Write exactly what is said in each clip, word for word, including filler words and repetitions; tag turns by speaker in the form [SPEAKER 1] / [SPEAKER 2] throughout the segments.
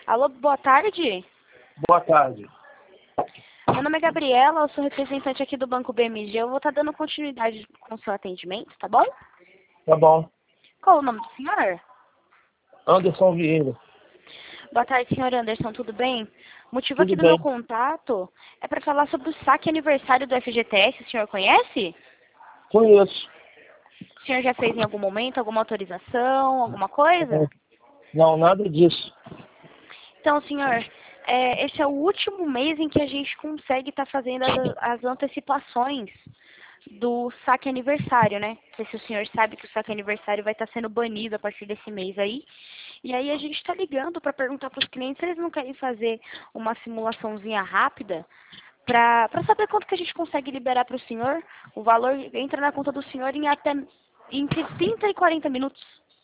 [SPEAKER 1] Alô, boa tarde.
[SPEAKER 2] Boa tarde.
[SPEAKER 1] Meu nome é Gabriela, eu sou representante aqui do Banco B M G. Eu vou estar dando continuidade com o seu atendimento, tá bom?
[SPEAKER 2] Tá bom.
[SPEAKER 1] Qual o nome do senhor?
[SPEAKER 2] Anderson Vieira.
[SPEAKER 1] Boa tarde, senhor Anderson, tudo bem? O motivo
[SPEAKER 2] Tudo
[SPEAKER 1] aqui do meu
[SPEAKER 2] bem.
[SPEAKER 1] contato é para falar sobre o saque aniversário do F G T S. O senhor conhece?
[SPEAKER 2] Conheço.
[SPEAKER 1] O senhor já fez em algum momento alguma autorização, alguma coisa?
[SPEAKER 2] Não, nada disso.
[SPEAKER 1] Então, senhor, é, esse é o último mês em que a gente consegue estar fazendo as, as antecipações do saque aniversário, né? Não sei se o senhor sabe que o saque aniversário vai estar sendo banido a partir desse mês aí. E aí a gente está ligando para perguntar para os clientes se eles não querem fazer uma simulaçãozinha rápida para para saber quanto que a gente consegue liberar para o senhor. O valor entra na conta do senhor em até entre trinta e quarenta minutos.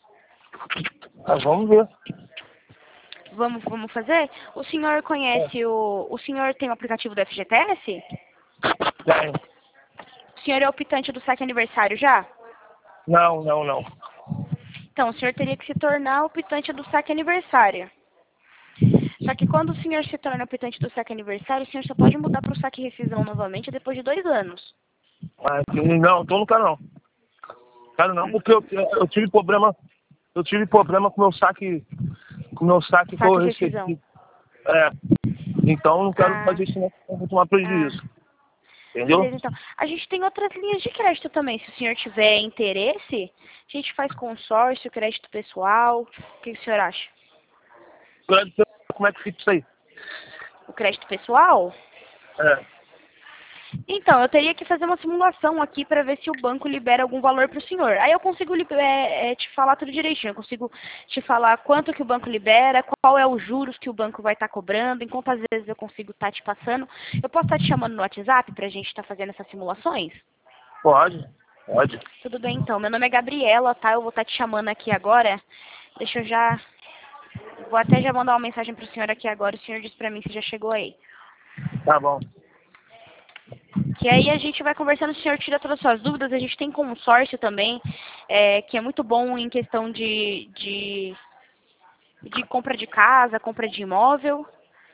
[SPEAKER 2] Ah, vamos ver.
[SPEAKER 1] Vamos, vamos fazer? O senhor conhece o... O senhor tem o aplicativo do F G T S?
[SPEAKER 2] Tem.
[SPEAKER 1] O senhor é optante do saque aniversário já?
[SPEAKER 2] Não, não, não.
[SPEAKER 1] Então, o senhor teria que se tornar optante do saque aniversário. Só que quando o senhor se torna optante do saque aniversário, o senhor só pode mudar para o saque rescisão novamente depois de dois anos.
[SPEAKER 2] Ah, não, então não quero não. Quero não, porque eu, eu, eu tive problema. Eu tive problema com o meu saque. Com o meu saque que eu
[SPEAKER 1] Saque rescisão.
[SPEAKER 2] recebi. É. Então não quero
[SPEAKER 1] Ah,
[SPEAKER 2] fazer isso não, eu vou tomar
[SPEAKER 1] ah.
[SPEAKER 2] prejuízo. Entendeu?
[SPEAKER 1] Beleza, então. A gente tem outras linhas de crédito também. Se o senhor tiver interesse, a gente faz consórcio, crédito pessoal. O que o senhor acha?
[SPEAKER 2] Como é que fica isso aí?
[SPEAKER 1] O crédito pessoal?
[SPEAKER 2] É.
[SPEAKER 1] Então, eu teria que fazer uma simulação aqui para ver se o banco libera algum valor para o senhor. Aí eu consigo é, é, te falar tudo direitinho. Eu consigo te falar quanto que o banco libera, qual é os juros que o banco vai estar cobrando, em quantas vezes eu consigo estar te passando. Eu posso estar te chamando no WhatsApp para a gente estar fazendo essas simulações?
[SPEAKER 2] Pode, pode.
[SPEAKER 1] Tudo bem, então. Meu nome é Gabriela, tá? Eu vou estar te chamando aqui agora. Deixa eu já... Vou até já mandar uma mensagem para o senhor aqui agora. O senhor diz para mim se já chegou aí.
[SPEAKER 2] Tá bom.
[SPEAKER 1] Que aí a gente vai conversando, o senhor tira todas as suas dúvidas. A gente tem consórcio também, é, que é muito bom em questão de, de, de compra de casa, compra de imóvel.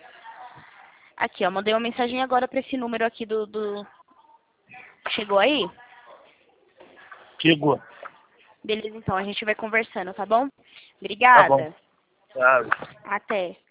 [SPEAKER 1] Aqui, ó, mandei uma mensagem agora para esse número aqui do, do... Chegou aí?
[SPEAKER 2] Chegou.
[SPEAKER 1] Beleza, então, a gente vai conversando, tá bom?
[SPEAKER 2] Tá bom.
[SPEAKER 1] Obrigada.
[SPEAKER 2] Tá.
[SPEAKER 1] Até.